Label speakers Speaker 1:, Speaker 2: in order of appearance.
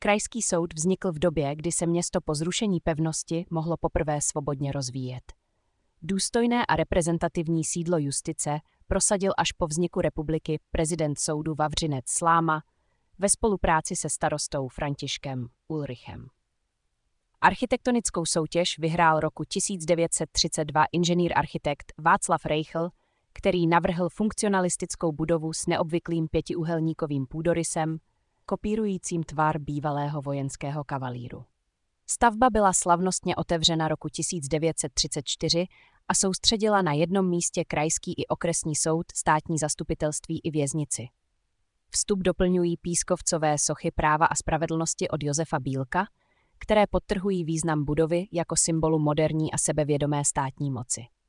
Speaker 1: Krajský soud vznikl v době, kdy se město po zrušení pevnosti mohlo poprvé svobodně rozvíjet. Důstojné a reprezentativní sídlo justice prosadil až po vzniku republiky prezident soudu Vavřinec Sláma ve spolupráci se starostou Františkem Ulrichem. Architektonickou soutěž vyhrál roku 1932 inženýr-architekt Václav Reichl, který navrhl funkcionalistickou budovu s neobvyklým pětiúhelníkovým půdorysem, kopírujícím tvar bývalého vojenského kavalíru. Stavba byla slavnostně otevřena roku 1934 a soustředila na jednom místě krajský i okresní soud, státní zastupitelství i věznici. Vstup doplňují pískovcové sochy práva a spravedlnosti od Josefa Bílka, které podtrhují význam budovy jako symbolu moderní a sebevědomé státní moci.